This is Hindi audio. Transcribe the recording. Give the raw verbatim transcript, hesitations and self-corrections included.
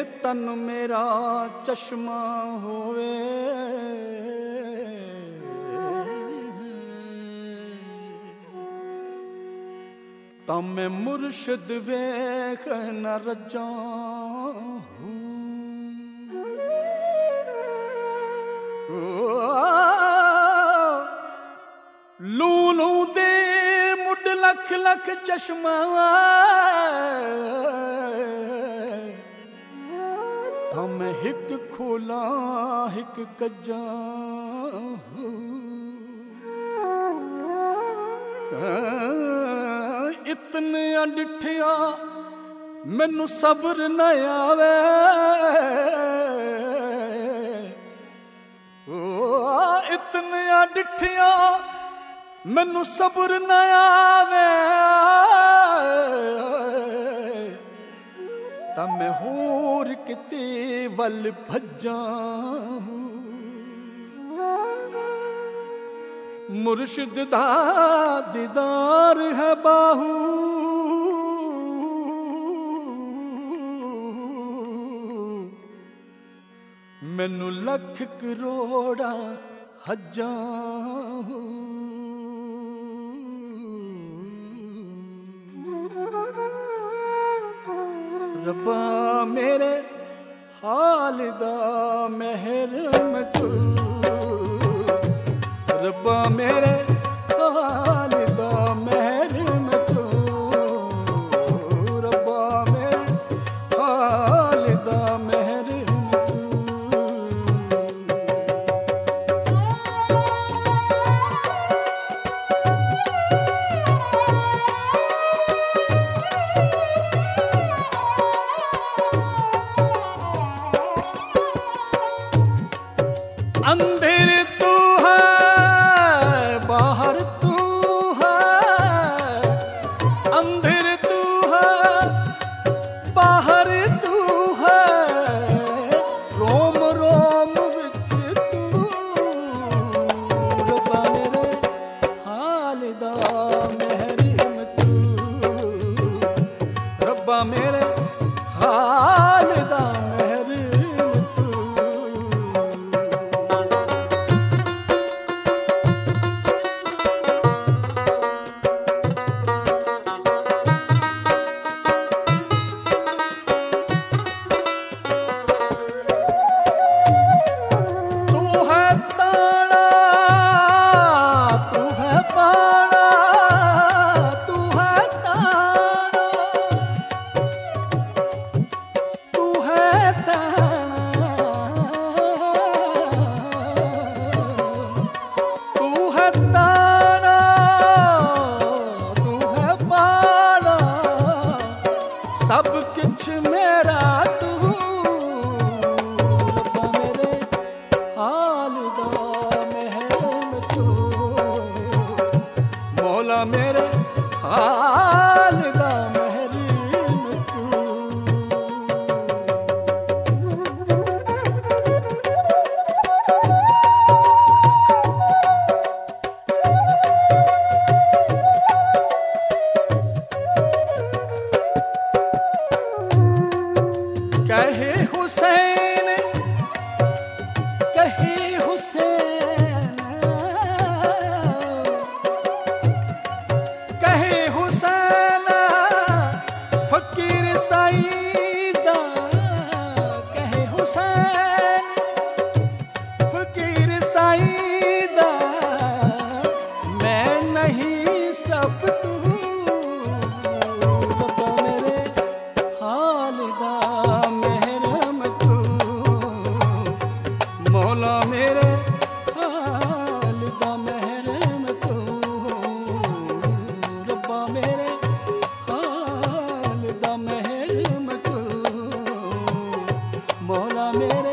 तन मेरा चश्मा होवे तां मैं मुर्शद वेख न रजा लू लू दे मुड लख लख चश्मा तां मैं हिक खोला हिक कजा इतने डिठिया मैनू सब्र न आवे इतने डिठिया मैनू सब्र न आवे तां मैं होर किते वल भज्जा मुर्शिद दा दीदार है बाहू मैनू लख करोड़ा हजा रब्बा मेरे हाल दा मेहर में तू रब्बा मेरे हाल दा मेहर में तू रब्बा मेरे हाल दा मेहर में तू अंधेर तू है बाहर तू है अंधेर तू है बाहर तू है रोम रोम विच तू रब्बा मेरे हाल दा मेहर में तू रब्बा मेरे हाल दा मेहर सब कुछ मेरा तू रब्बा मेरे हाल दा मेहर में तू मौला मेरे हाल दा मेहर में तू कहे हुसैन कहे हुसैन कहे हुसैन फकीर साईदा कहे हुसैन फकीर साईदा मैं नहीं सब तू रब्बा मेरे हाल दा मौला मेरे हाल दा मेहर में तू रब्बा मेरे हाल दा मेहर में तू मौला मेरे